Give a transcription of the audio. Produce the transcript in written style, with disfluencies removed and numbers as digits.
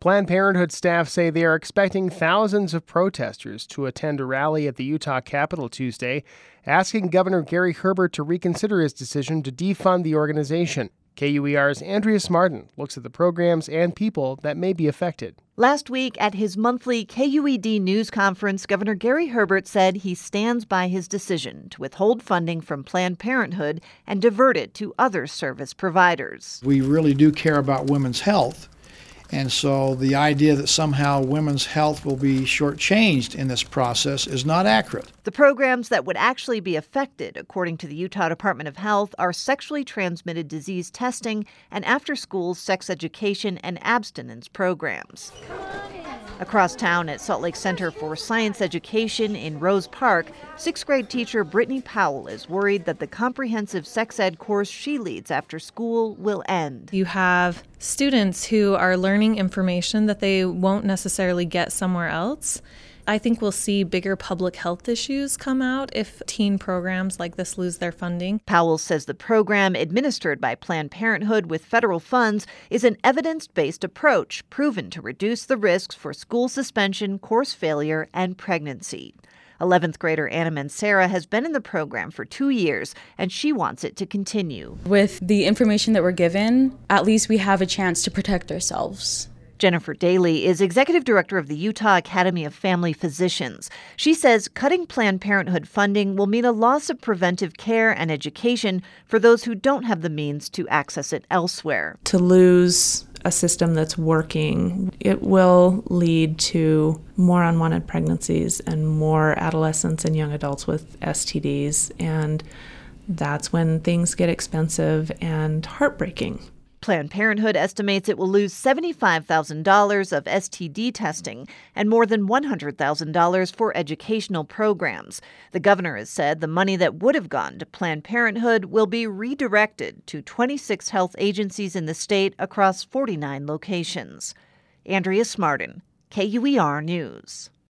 Planned Parenthood staff say they are expecting thousands of protesters to attend a rally at the Utah Capitol Tuesday, asking Governor Gary Herbert to reconsider his decision to defund the organization. KUER's Andrea Martin looks at the programs and people that may be affected. Last week at his monthly KUED news conference, Governor Gary Herbert said he stands by his decision to withhold funding from Planned Parenthood and divert it to other service providers. We really do care about women's health. And so the idea that somehow women's health will be shortchanged in this process is not accurate. The programs that would actually be affected, according to the Utah Department of Health, are sexually transmitted disease testing and after-school sex education and abstinence programs. Across town at Salt Lake Center for Science Education in Rose Park, sixth-grade teacher Brittany Powell is worried that the comprehensive sex ed course she leads after school will end. You have students who are learning information that they won't necessarily get somewhere else. I think we'll see bigger public health issues come out if teen programs like this lose their funding. Powell says the program, administered by Planned Parenthood with federal funds, is an evidence-based approach proven to reduce the risks for school suspension, course failure, and pregnancy. 11th grader Anna Mancera has been in the program for 2 years, and she wants it to continue. With the information that we're given, at least we have a chance to protect ourselves. Jennifer Daly is executive director of the Utah Academy of Family Physicians. She says cutting Planned Parenthood funding will mean a loss of preventive care and education for those who don't have the means to access it elsewhere. To lose a system that's working, it will lead to more unwanted pregnancies and more adolescents and young adults with STDs, and that's when things get expensive and heartbreaking. Planned Parenthood estimates it will lose $75,000 of STD testing and more than $100,000 for educational programs. The governor has said the money that would have gone to Planned Parenthood will be redirected to 26 health agencies in the state across 49 locations. Andrea Martin, KUER News.